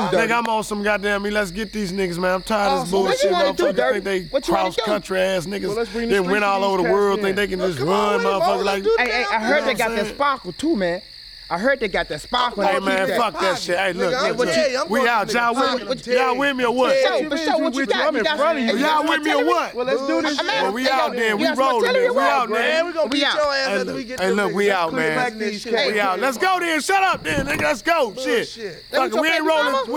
Dirty? Nigga, I'm on some goddamn me. Let's get these niggas, man. I'm tired of this What bullshit. you wanna do, Motherfuckers Dirty? think they What you wanna do? cross-country ass Well, niggas. let's bring the They went streets all to over the these world, cats think they then. can just Come on run, with it, motherfucker. bro. Like, Hey, I heard they got that saying? sparkle too, man. I heard they got that sparkle. Hey, They keep man, that. fuck that shit. Hey, look, Nigga, I'm look, tell you, I'm we going out. to Y'all nigga with me? pocket, Y'all with me or what? For sure, what you got? I'm in front of you. Y'all with me or what? Well, let's do this. Well, we out there. We You got some rolling artillery there. We or what? out Man, there. we gonna beat We out. your ass Hey, after we look, get hey, them look, we niggas. out, Let's man. clean these cats. We out. Let's go then. Shut up then, nigga. Let's go. Shit. That Fuck, was we your ain't baby rolling. mama?